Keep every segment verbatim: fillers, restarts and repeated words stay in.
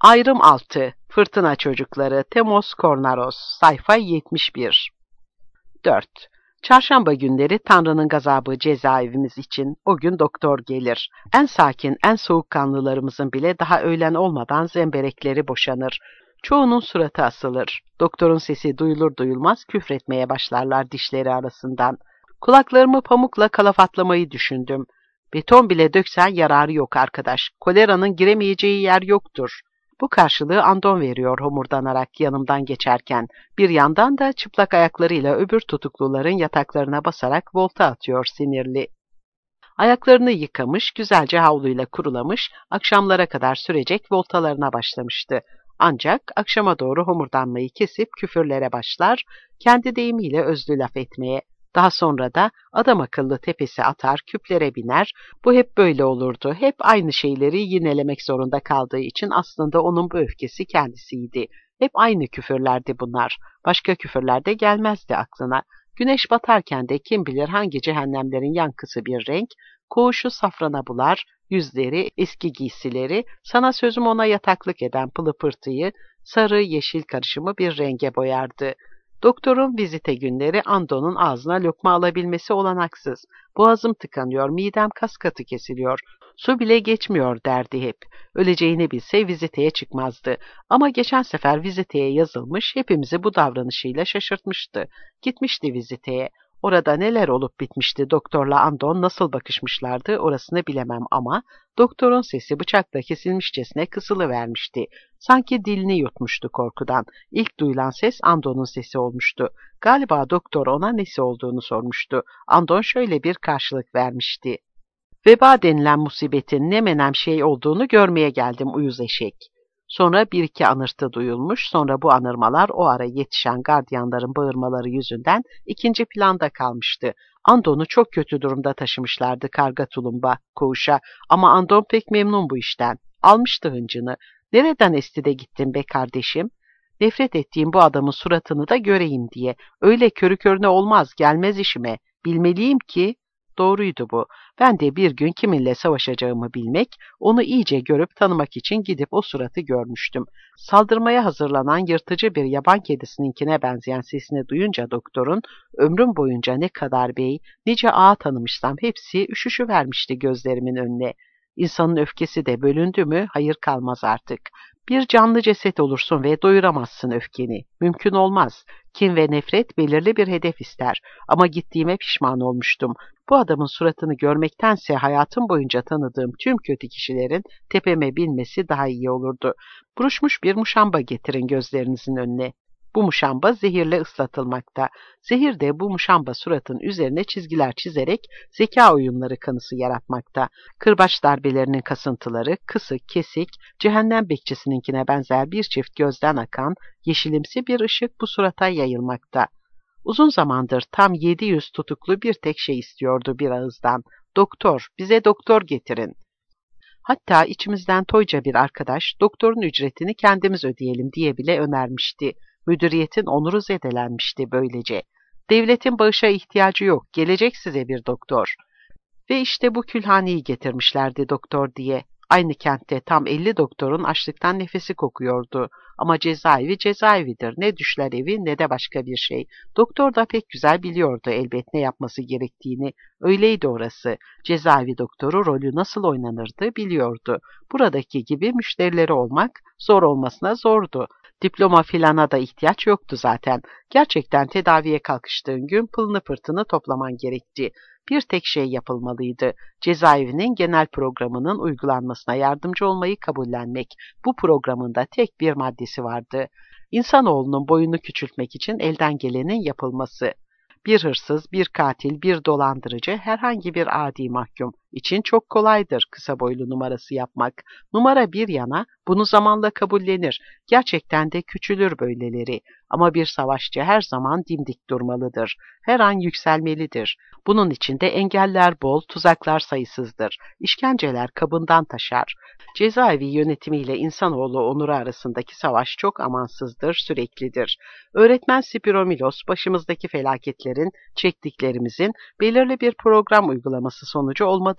Ayrım altı. Fırtına Çocukları. Temos Kornaros. Sayfa yetmiş bir. dört. Çarşamba günleri Tanrı'nın gazabı cezaevimiz için. O gün doktor gelir. En sakin, en soğukkanlılarımızın bile daha öğlen olmadan zemberekleri boşanır. Çoğunun suratı asılır. Doktorun sesi duyulur duyulmaz küfretmeye başlarlar dişleri arasından. Kulaklarımı pamukla kalafatlamayı düşündüm. Beton bile döksen yararı yok arkadaş. Koleranın giremeyeceği yer yoktur. Bu karşılığı Andon veriyor homurdanarak yanımdan geçerken. Bir yandan da çıplak ayaklarıyla öbür tutukluların yataklarına basarak volta atıyor sinirli. Ayaklarını yıkamış, güzelce havluyla kurulamış, akşamlara kadar sürecek voltalarına başlamıştı. Ancak akşama doğru homurdanmayı kesip küfürlere başlar, kendi deyimiyle özlü laf etmeye. Daha sonra da adam akıllı tepesi atar, küplere biner. Bu hep böyle olurdu. Hep aynı şeyleri yinelemek zorunda kaldığı için aslında onun bu öfkesi kendisiydi. Hep aynı küfürlerdi bunlar. Başka küfürler de gelmezdi aklına. Güneş batarken de kim bilir hangi cehennemlerin yankısı bir renk, koğuşu safrana bular, yüzleri, eski giysileri, sana sözüm ona yataklık eden pılı pırtıyı, sarı yeşil karışımı bir renge boyardı. Doktorun vizite günleri Andon'un ağzına lokma alabilmesi olanaksız. Boğazım tıkanıyor, midem kas katı kesiliyor. Su bile geçmiyor derdi hep. Öleceğini bilse viziteye çıkmazdı. Ama geçen sefer viziteye yazılmış, hepimizi bu davranışıyla şaşırtmıştı. Gitmişti viziteye. Orada neler olup bitmişti, doktorla Andon nasıl bakışmışlardı orasını bilemem ama doktorun sesi bıçakla kesilmişçesine kısılıvermişti. Sanki dilini yutmuştu korkudan. İlk duyulan ses Andon'un sesi olmuştu. Galiba doktor ona nesi olduğunu sormuştu. Andon şöyle bir karşılık vermişti. Veba denilen musibetin ne menem şey olduğunu görmeye geldim uyuz eşek. Sonra bir iki anırtı duyulmuş, sonra bu anırmalar o ara yetişen gardiyanların bağırmaları yüzünden ikinci planda kalmıştı. Andon'u çok kötü durumda taşımışlardı karga tulumba, koğuşa ama Andon pek memnun bu işten. Almıştı hıncını. Nereden esti de gittin be kardeşim? Nefret ettiğim bu adamın suratını da göreyim diye. Öyle körü körüne olmaz, gelmez işime. Bilmeliyim ki... Doğruydu bu. Ben de bir gün kiminle savaşacağımı bilmek, onu iyice görüp tanımak için gidip o suratı görmüştüm. Saldırmaya hazırlanan yırtıcı bir yaban kedisininkine benzeyen sesini duyunca doktorun, ömrüm boyunca ne kadar bey, nice ağa tanımışsam hepsi üşüşü vermişti gözlerimin önüne. İnsanın öfkesi de bölündü mü hayır kalmaz artık. Bir canlı ceset olursun ve doyuramazsın öfkeni. Mümkün olmaz. Kin ve nefret belirli bir hedef ister. Ama gittiğime pişman olmuştum. Bu adamın suratını görmektense hayatım boyunca tanıdığım tüm kötü kişilerin tepeme binmesi daha iyi olurdu. Buruşmuş bir muşamba getirin gözlerinizin önüne. Bu muşamba zehirle ıslatılmakta. Zehir de bu muşamba suratın üzerine çizgiler çizerek zeka oyunları kanısı yaratmakta. Kırbaç darbelerinin kasıntıları, kısık, kesik, cehennem bekçisininkine benzer bir çift gözden akan, yeşilimsi bir ışık bu surata yayılmakta. Uzun zamandır tam yedi yüz tutuklu bir tek şey istiyordu bir ağızdan. Doktor, bize doktor getirin. Hatta içimizden toyca bir arkadaş, doktorun ücretini kendimiz ödeyelim diye bile önermişti. Müdüriyetin onuru zedelenmişti böylece. Devletin bağışa ihtiyacı yok, gelecek size bir doktor. Ve işte bu külhaneyi getirmişlerdi doktor diye. Aynı kentte tam elli doktorun açlıktan nefesi kokuyordu. Ama cezaevi cezaevidir. Ne düşler evi ne de başka bir şey. Doktor da pek güzel biliyordu elbet ne yapması gerektiğini. Öyleydi orası. Cezaevi doktoru rolü nasıl oynanırdı biliyordu. Buradaki gibi müşterileri olmak zor olmasına zordu. Diploma filana da ihtiyaç yoktu zaten. Gerçekten tedaviye kalkıştığın gün pılını pırtını toplaman gerekti. Bir tek şey yapılmalıydı. Cezaevinin genel programının uygulanmasına yardımcı olmayı kabullenmek. Bu programın da tek bir maddesi vardı. İnsanoğlunun boyunu küçültmek için elden gelenin yapılması. Bir hırsız, bir katil, bir dolandırıcı, herhangi bir adi mahkum için çok kolaydır kısa boylu numarası yapmak. Numara bir yana bunu zamanla kabullenir. Gerçekten de küçülür böyleleri. Ama bir savaşçı her zaman dimdik durmalıdır. Her an yükselmelidir. Bunun için de engeller bol, tuzaklar sayısızdır. İşkenceler kabından taşar. Cezaevi yönetimiyle insanoğlu onuru arasındaki savaş çok amansızdır, süreklidir. Öğretmen Spiromilos başımızdaki felaketlerin, çektiklerimizin belirli bir program uygulaması sonucu olmadığını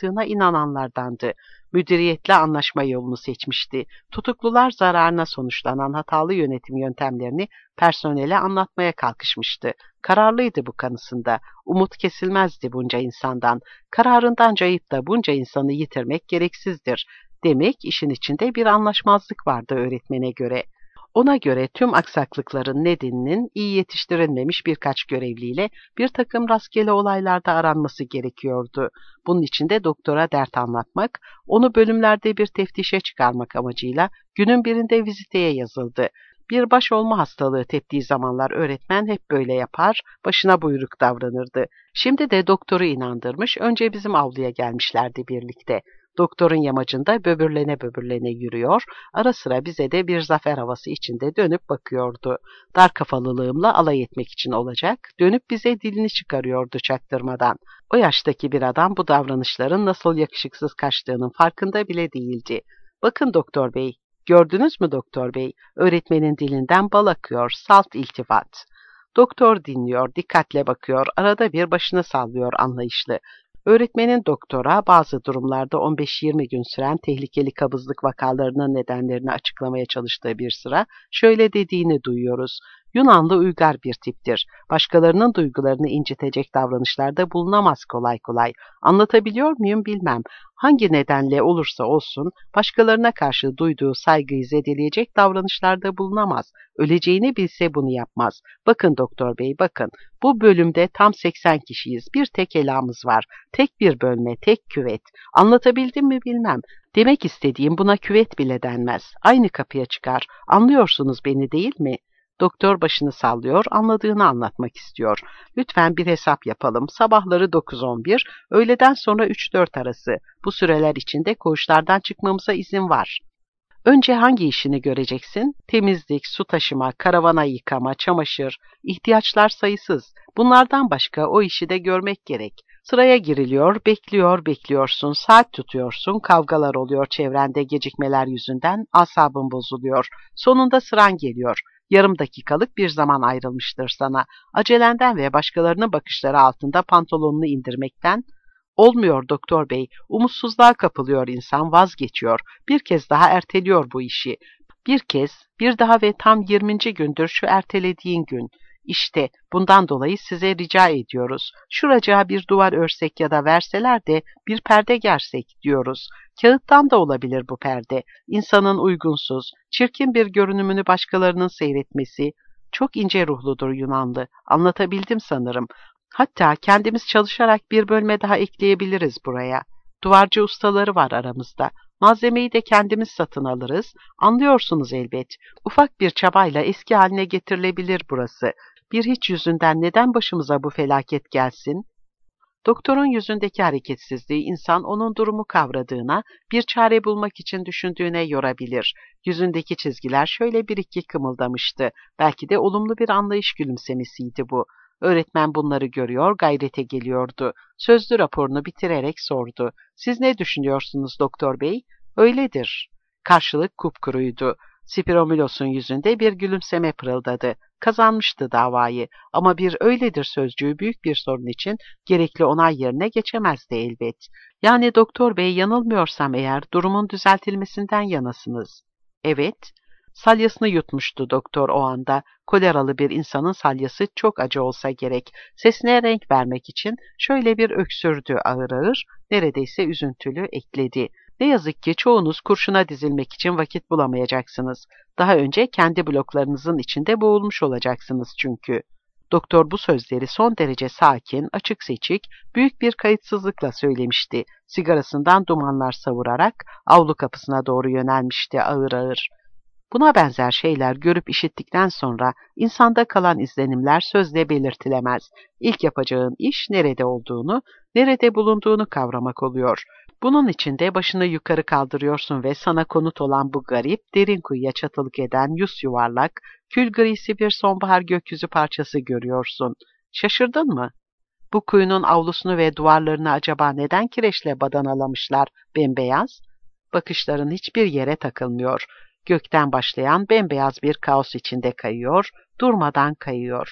olmadığına inananlardandı. Müdiriyetle anlaşma yolunu seçmişti. Tutuklular zararına sonuçlanan hatalı yönetim yöntemlerini personele anlatmaya kalkışmıştı. Kararlıydı bu kanısında. Umut kesilmezdi bunca insandan. Kararından cayıp da bunca insanı yitirmek gereksizdir. Demek işin içinde bir anlaşmazlık vardı öğretmene göre. Ona göre tüm aksaklıkların nedeninin iyi yetiştirilmemiş birkaç görevliyle bir takım rastgele olaylarda aranması gerekiyordu. Bunun için de doktora dert anlatmak, onu bölümlerde bir teftişe çıkarmak amacıyla günün birinde viziteye yazıldı. Bir baş olma hastalığı teptiği zamanlar öğretmen hep böyle yapar, başına buyruk davranırdı. Şimdi de doktoru inandırmış, önce bizim avluya gelmişlerdi birlikte. Doktorun yamacında böbürlene böbürlene yürüyor, ara sıra bize de bir zafer havası içinde dönüp bakıyordu. Dar kafalılığımla alay etmek için olacak, dönüp bize dilini çıkarıyordu çaktırmadan. O yaştaki bir adam bu davranışların nasıl yakışıksız kaçtığının farkında bile değildi. Bakın doktor bey, gördünüz mü doktor bey? Öğretmenin dilinden bal akıyor, salt iltifat. Doktor dinliyor, dikkatle bakıyor, arada bir başını sallıyor anlayışlı. Öğretmenin doktora bazı durumlarda on beş yirmi gün süren tehlikeli kabızlık vakalarının nedenlerini açıklamaya çalıştığı bir sıra şöyle dediğini duyuyoruz. Yunanlı uygar bir tiptir. Başkalarının duygularını incitecek davranışlarda bulunamaz kolay kolay. Anlatabiliyor muyum bilmem. Hangi nedenle olursa olsun başkalarına karşı duyduğu saygıyı zedeleyecek davranışlarda bulunamaz. Öleceğini bilse bunu yapmaz. Bakın doktor bey bakın. Bu bölümde tam seksen kişiyiz. Bir tek elamız var. Tek bir bölme, tek küvet. Anlatabildim mi bilmem. Demek istediğim buna küvet bile denmez. Aynı kapıya çıkar. Anlıyorsunuz beni değil mi? Doktor başını sallıyor, anladığını anlatmak istiyor. Lütfen bir hesap yapalım. Sabahları dokuz on bir, öğleden sonra üç dört arası. Bu süreler içinde koğuşlardan çıkmamıza izin var. Önce hangi işini göreceksin? Temizlik, su taşıma, karavana yıkama, çamaşır, ihtiyaçlar sayısız. Bunlardan başka o işi de görmek gerek. Sıraya giriliyor, bekliyor, bekliyorsun, saat tutuyorsun, kavgalar oluyor çevrende gecikmeler yüzünden, asabın bozuluyor. Sonunda sıran geliyor. Yarım dakikalık bir zaman ayrılmıştır sana. Acelenden ve başkalarının bakışları altında pantolonunu indirmekten, olmuyor doktor bey, umutsuzluğa kapılıyor insan, vazgeçiyor. Bir kez daha erteliyor bu işi. Bir kez, bir daha ve tam yirminci gündür şu ertelediğin gün. İşte bundan dolayı size rica ediyoruz. Şuracağa bir duvar örsek ya da verseler de bir perde gersek diyoruz. Kağıttan da olabilir bu perde. İnsanın uygunsuz, çirkin bir görünümünü başkalarının seyretmesi. Çok ince ruhludur Yunanlı. Anlatabildim sanırım. Hatta kendimiz çalışarak bir bölme daha ekleyebiliriz buraya. Duvarcı ustaları var aramızda. Malzemeyi de kendimiz satın alırız. Anlıyorsunuz elbet. Ufak bir çabayla eski haline getirilebilir burası. Bir hiç yüzünden neden başımıza bu felaket gelsin? Doktorun yüzündeki hareketsizliği insan onun durumu kavradığına, bir çare bulmak için düşündüğüne yorabilir. Yüzündeki çizgiler şöyle bir iki kımıldamıştı. Belki de olumlu bir anlayış gülümsemesiydi bu. Öğretmen bunları görüyor, gayrete geliyordu. Sözlü raporunu bitirerek sordu. Siz ne düşünüyorsunuz doktor bey? Öyledir. Karşılık kupkuruydu. Spiromilos'un yüzünde bir gülümseme pırıldadı. Kazanmıştı davayı ama bir öyledir sözcüğü büyük bir sorun için gerekli onay yerine geçemezdi elbet. Yani doktor bey yanılmıyorsam eğer durumun düzeltilmesinden yanasınız. Evet. Salyasını yutmuştu doktor o anda. Koleralı bir insanın salyası çok acı olsa gerek. Sesine renk vermek için şöyle bir öksürdü ağır ağır, neredeyse üzüntülü ekledi. Ne yazık ki çoğunuz kurşuna dizilmek için vakit bulamayacaksınız. Daha önce kendi bloklarınızın içinde boğulmuş olacaksınız çünkü. Doktor bu sözleri son derece sakin, açık seçik, büyük bir kayıtsızlıkla söylemişti. Sigarasından dumanlar savurarak avlu kapısına doğru yönelmişti ağır ağır. Buna benzer şeyler görüp işittikten sonra insanda kalan izlenimler sözle belirtilemez. İlk yapacağın iş nerede olduğunu, nerede bulunduğunu kavramak oluyor. Bunun için de başını yukarı kaldırıyorsun ve sana konut olan bu garip, derin kuyuya çatılık eden yüz yuvarlak, kül grisi bir sonbahar gökyüzü parçası görüyorsun. Şaşırdın mı? Bu kuyunun avlusunu ve duvarlarını acaba neden kireçle badanalamışlar bembeyaz? Bakışların hiçbir yere takılmıyor. Gökten başlayan bembeyaz bir kaos içinde kayıyor, durmadan kayıyor.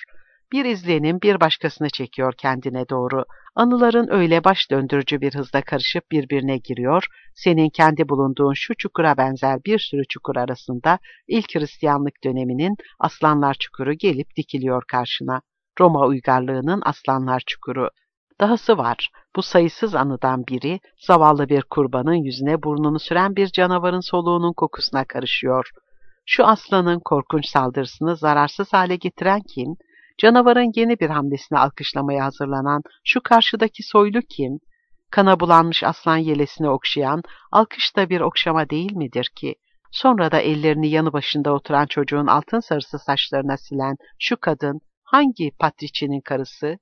Bir izlenim bir başkasını çekiyor kendine doğru. Anıların öyle baş döndürücü bir hızla karışıp birbirine giriyor, senin kendi bulunduğun şu çukura benzer bir sürü çukur arasında ilk Hristiyanlık döneminin Aslanlar Çukuru gelip dikiliyor karşına. Roma uygarlığının Aslanlar Çukuru. Dahası var, bu sayısız anıdan biri, zavallı bir kurbanın yüzüne burnunu süren bir canavarın soluğunun kokusuna karışıyor. Şu aslanın korkunç saldırısını zararsız hale getiren kim? Canavarın yeni bir hamlesini alkışlamaya hazırlanan şu karşıdaki soylu kim? Kana bulanmış aslan yelesini okşayan, alkış da bir okşama değil midir ki? Sonra da ellerini yanı başında oturan çocuğun altın sarısı saçlarına silen şu kadın, hangi patriçinin karısı?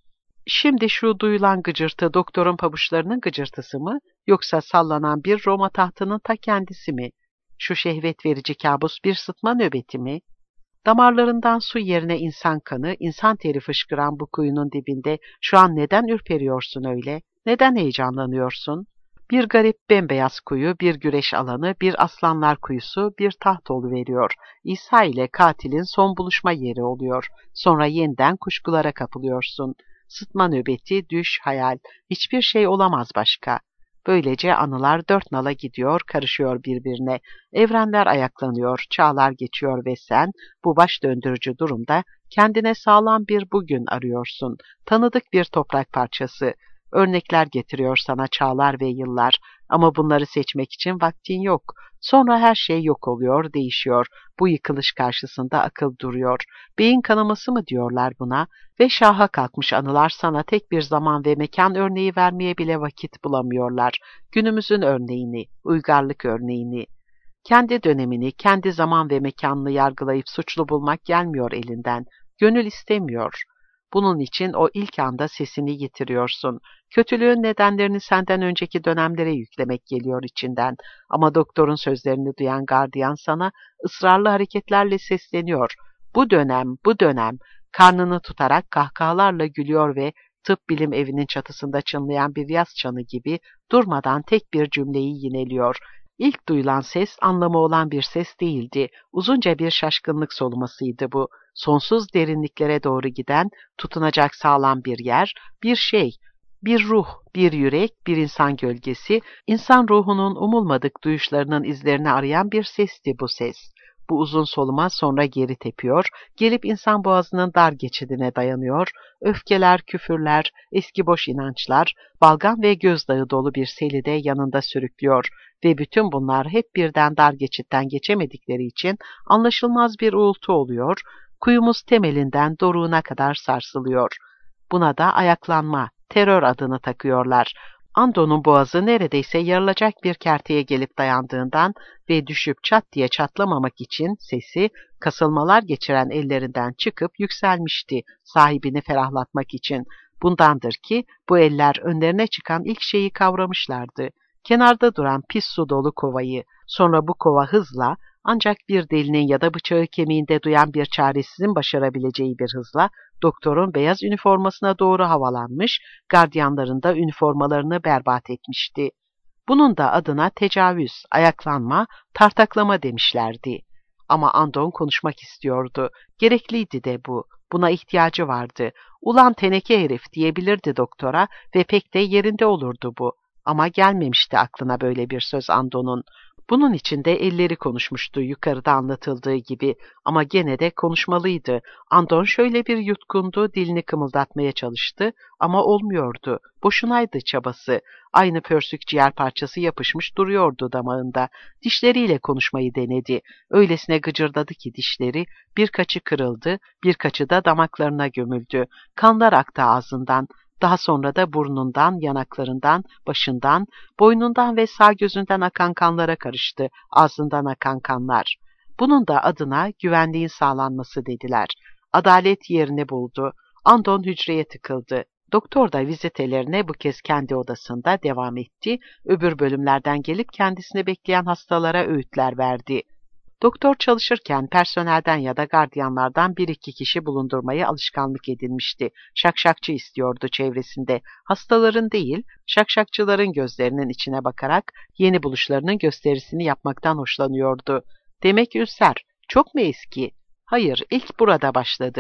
Şimdi şu duyulan gıcırtı doktorun pabuçlarının gıcırtısı mı, yoksa sallanan bir Roma tahtının ta kendisi mi? Şu şehvet verici kabus bir sıtma nöbeti mi? Damarlarından su yerine insan kanı, insan teri fışkıran bu kuyunun dibinde şu an neden ürperiyorsun öyle? Neden heyecanlanıyorsun? Bir garip bembeyaz kuyu, bir güreş alanı, bir aslanlar kuyusu, bir taht oluveriyor. İsa ile katilin son buluşma yeri oluyor. Sonra yeniden kuşkulara kapılıyorsun. Sıtma nöbeti, düş, hayal, hiçbir şey olamaz başka. Böylece anılar dört nala gidiyor, karışıyor birbirine. Evrenler ayaklanıyor, çağlar geçiyor ve sen bu baş döndürücü durumda kendine sağlam bir bugün arıyorsun. Tanıdık bir toprak parçası. Örnekler getiriyor sana çağlar ve yıllar. Ama bunları seçmek için vaktin yok. Sonra her şey yok oluyor, değişiyor. Bu yıkılış karşısında akıl duruyor. Beyin kanaması mı diyorlar buna? Ve şaha kalkmış anılar sana tek bir zaman ve mekan örneği vermeye bile vakit bulamıyorlar. Günümüzün örneğini, uygarlık örneğini. Kendi dönemini, kendi zaman ve mekanını yargılayıp suçlu bulmak gelmiyor elinden. Gönül istemiyor. Bunun için o ilk anda sesini yitiriyorsun. Kötülüğün nedenlerini senden önceki dönemlere yüklemek geliyor içinden. Ama doktorun sözlerini duyan gardiyan sana ısrarlı hareketlerle sesleniyor. Bu dönem, bu dönem, karnını tutarak kahkahalarla gülüyor ve tıp bilim evinin çatısında çınlayan bir yaz çanı gibi durmadan tek bir cümleyi yineliyor. İlk duyulan ses anlamı olan bir ses değildi. Uzunca bir şaşkınlık solumasıydı bu. Sonsuz derinliklere doğru giden, tutunacak sağlam bir yer, bir şey, bir ruh, bir yürek, bir insan gölgesi, insan ruhunun umulmadık duyuşlarının izlerini arayan bir sesti bu ses. Bu uzun soluma sonra geri tepiyor, gelip insan boğazının dar geçidine dayanıyor, öfkeler, küfürler, eski boş inançlar, balgam ve gözdağı dolu bir seli de yanında sürüklüyor ve bütün bunlar hep birden dar geçitten geçemedikleri için anlaşılmaz bir uğultu oluyor, kuyumuz temelinden doruğuna kadar sarsılıyor. Buna da ayaklanma, terör adını takıyorlar. Ando'nun boğazı neredeyse yarılacak bir kerteye gelip dayandığından ve düşüp çat diye çatlamamak için sesi kasılmalar geçiren ellerinden çıkıp yükselmişti sahibini ferahlatmak için. Bundandır ki bu eller önlerine çıkan ilk şeyi kavramışlardı. Kenarda duran pis su dolu kovayı, sonra bu kova hızla, ancak bir delinin ya da bıçağı kemiğinde duyan bir çaresizin başarabileceği bir hızla doktorun beyaz üniformasına doğru havalanmış, gardiyanların da üniformalarını berbat etmişti. Bunun da adına tecavüz, ayaklanma, tartaklama demişlerdi. Ama Andon konuşmak istiyordu. Gerekliydi de bu. Buna ihtiyacı vardı. Ulan teneke herif diyebilirdi doktora ve pek de yerinde olurdu bu. Ama gelmemişti aklına böyle bir söz Andon'un. Bunun için de elleri konuşmuştu yukarıda anlatıldığı gibi ama gene de konuşmalıydı. Andon şöyle bir yutkundu, dilini kımıldatmaya çalıştı ama olmuyordu. Boşunaydı çabası. Aynı pörsük ciğer parçası yapışmış duruyordu damağında. Dişleriyle konuşmayı denedi. Öylesine gıcırdadı ki dişleri, birkaçı kırıldı, birkaçı da damaklarına gömüldü. Kanlar aktı ağzından. Daha sonra da burnundan, yanaklarından, başından, boynundan ve sağ gözünden akan kanlara karıştı, ağzından akan kanlar. Bunun da adına güvenliğin sağlanması dediler. Adalet yerini buldu. Andon hücreye tıkıldı. Doktor da vizitelerine bu kez kendi odasında devam etti. Öbür bölümlerden gelip kendisini bekleyen hastalara öğütler verdi. Doktor çalışırken personelden ya da gardiyanlardan bir iki kişi bulundurmayı alışkanlık edinmişti. Şakşakçı istiyordu çevresinde. Hastaların değil, şakşakçıların gözlerinin içine bakarak yeni buluşlarının gösterisini yapmaktan hoşlanıyordu. Demek ülser, çok mu eski? Hayır, ilk burada başladı.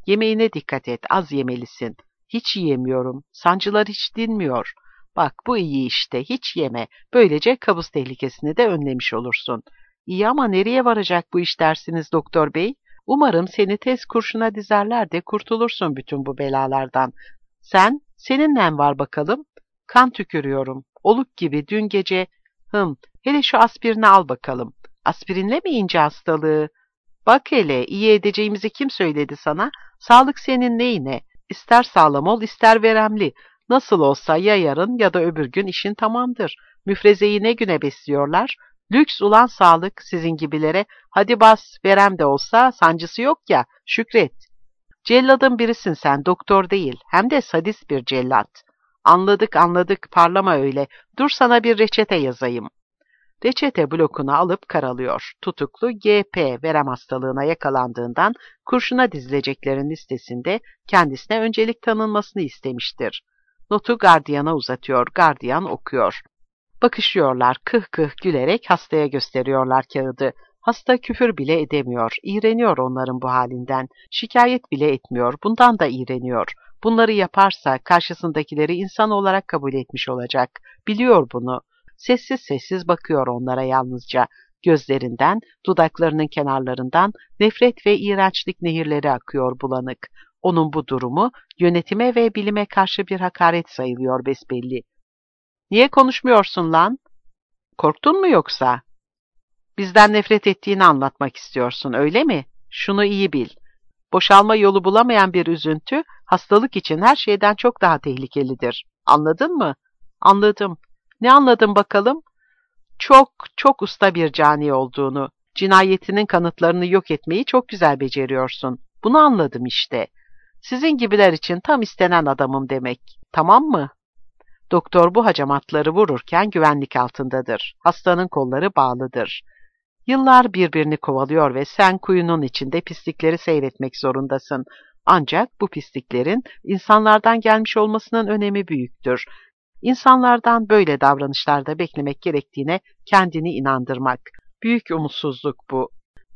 Yemeğine dikkat et, az yemelisin. Hiç yiyemiyorum, sancılar hiç dinmiyor. Bak bu iyi işte, hiç yeme. Böylece kabız tehlikesini de önlemiş olursun. İyi ama nereye varacak bu iş dersiniz doktor bey? Umarım seni tez kurşuna dizerler de kurtulursun bütün bu belalardan. Sen, senin nen var bakalım? Kan tükürüyorum. Oluk gibi dün gece... Hım, hele şu aspirini al bakalım. Aspirinle mi ince hastalığı? Bak hele, iyi edeceğimizi kim söyledi sana? Sağlık senin neyine? İster sağlam ol, ister veremli. Nasıl olsa ya yarın ya da öbür gün işin tamamdır. Müfrezeyi ne güne besliyorlar? Lüks ulan sağlık sizin gibilere. Hadi bas, verem de olsa sancısı yok ya, şükret. Celladın birisin sen, doktor değil. Hem de sadist bir cellat. Anladık anladık, parlama öyle. Dur sana bir reçete yazayım. Reçete blokunu alıp karalıyor. Tutuklu G P verem hastalığına yakalandığından kurşuna dizileceklerin listesinde kendisine öncelik tanınmasını istemiştir. Notu gardiyana uzatıyor, gardiyan okuyor. Bakışıyorlar, kıh kıh gülerek hastaya gösteriyorlar kağıdı. Hasta küfür bile edemiyor, iğreniyor onların bu halinden. Şikayet bile etmiyor, bundan da iğreniyor. Bunları yaparsa karşısındakileri insan olarak kabul etmiş olacak. Biliyor bunu. Sessiz sessiz bakıyor onlara yalnızca. Gözlerinden, dudaklarının kenarlarından nefret ve iğrençlik nehirleri akıyor bulanık. Onun bu durumu yönetime ve bilime karşı bir hakaret sayılıyor besbelli. Niye konuşmuyorsun lan? Korktun mu yoksa? Bizden nefret ettiğini anlatmak istiyorsun, öyle mi? Şunu iyi bil. Boşalma yolu bulamayan bir üzüntü, hastalık için her şeyden çok daha tehlikelidir. Anladın mı? Anladım. Ne anladın bakalım? Çok, çok usta bir cani olduğunu, cinayetinin kanıtlarını yok etmeyi çok güzel beceriyorsun. Bunu anladım işte. Sizin gibiler için tam istenen adamım demek. Tamam mı? Doktor bu hacamatları vururken güvenlik altındadır. Hastanın kolları bağlıdır. Yıllar birbirini kovalıyor ve sen kuyunun içinde pislikleri seyretmek zorundasın. Ancak bu pisliklerin insanlardan gelmiş olmasının önemi büyüktür. İnsanlardan böyle davranışlarda beklemek gerektiğine kendini inandırmak. Büyük umutsuzluk bu.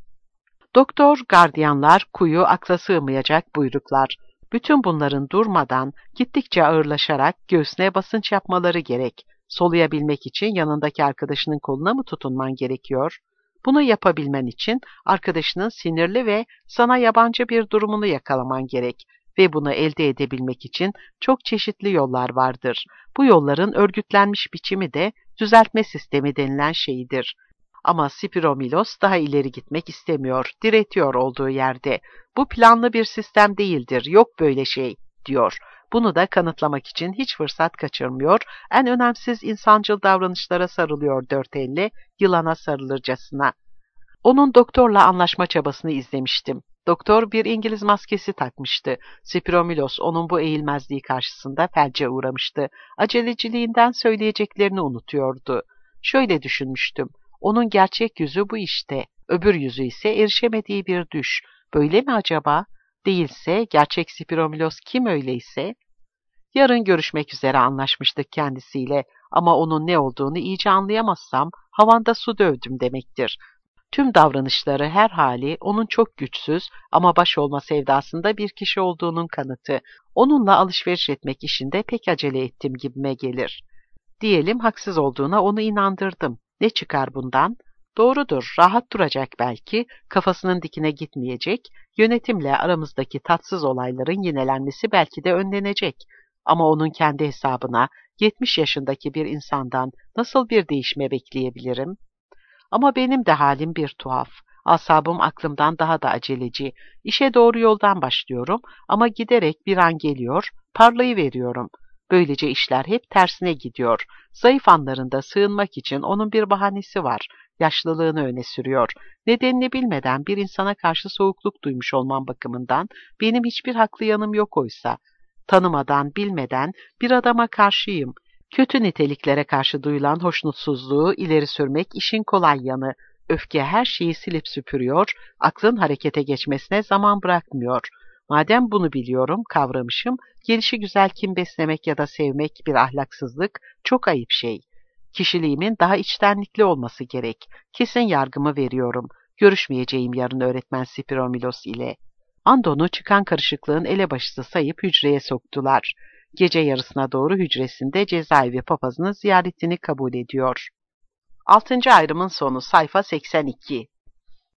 Doktor, gardiyanlar, kuyu, akla sığmayacak buyruklar. Bütün bunların durmadan, gittikçe ağırlaşarak göğsüne basınç yapmaları gerek. Soluyabilmek için yanındaki arkadaşının koluna mı tutunman gerekiyor? Bunu yapabilmen için arkadaşının sinirli ve sana yabancı bir durumunu yakalaman gerek. Ve bunu elde edebilmek için çok çeşitli yollar vardır. Bu yolların örgütlenmiş biçimi de düzeltme sistemi denilen şeyidir. Ama Spiromilos daha ileri gitmek istemiyor, diretiyor olduğu yerde. Bu planlı bir sistem değildir, yok böyle şey, diyor. Bunu da kanıtlamak için hiç fırsat kaçırmıyor, en önemsiz insancıl davranışlara sarılıyor dört elle, yılana sarılırcasına. Onun doktorla anlaşma çabasını izlemiştim. Doktor bir İngiliz maskesi takmıştı. Spiromilos onun bu eğilmezliği karşısında felce uğramıştı. Aceleciliğinden söyleyeceklerini unutuyordu. Şöyle düşünmüştüm. Onun gerçek yüzü bu işte. Öbür yüzü ise erişemediği bir düş. Böyle mi acaba? Değilse gerçek Spiromilos kim öyleyse? Yarın görüşmek üzere anlaşmıştık kendisiyle. Ama onun ne olduğunu iyice anlayamazsam havanda su dövdüm demektir. Tüm davranışları, her hali onun çok güçsüz ama baş olma sevdasında bir kişi olduğunun kanıtı. Onunla alışveriş etmek işinde pek acele ettim gibime gelir. Diyelim haksız olduğuna onu inandırdım. Ne çıkar bundan? Doğrudur, rahat duracak belki, kafasının dikine gitmeyecek, yönetimle aramızdaki tatsız olayların yinelenmesi belki de önlenecek. Ama onun kendi hesabına yetmiş yaşındaki bir insandan nasıl bir değişme bekleyebilirim? Ama benim de halim bir tuhaf. Asabım aklımdan daha da aceleci. İşe doğru yoldan başlıyorum ama giderek bir an geliyor, parlayıveriyorum. Böylece işler hep tersine gidiyor. Zayıf anlarında sığınmak için onun bir bahanesi var. Yaşlılığını öne sürüyor. Nedenini bilmeden bir insana karşı soğukluk duymuş olmam bakımından benim hiçbir haklı yanım yok oysa. Tanımadan, bilmeden bir adama karşıyım. Kötü niteliklere karşı duyulan hoşnutsuzluğu ileri sürmek işin kolay yanı. Öfke her şeyi silip süpürüyor, aklın harekete geçmesine zaman bırakmıyor. Madem bunu biliyorum, kavramışım, gelişigüzel kin beslemek ya da sevmek bir ahlaksızlık, çok ayıp şey. Kişiliğimin daha içtenlikli olması gerek. Kesin yargımı veriyorum. Görüşmeyeceğim yarın öğretmen Spiromilos ile. Andon'u çıkan karışıklığın elebaşısı sayıp hücreye soktular. Gece yarısına doğru hücresinde cezaevi papazının ziyaretini kabul ediyor. Altıncı ayrımın sonu sayfa seksen iki.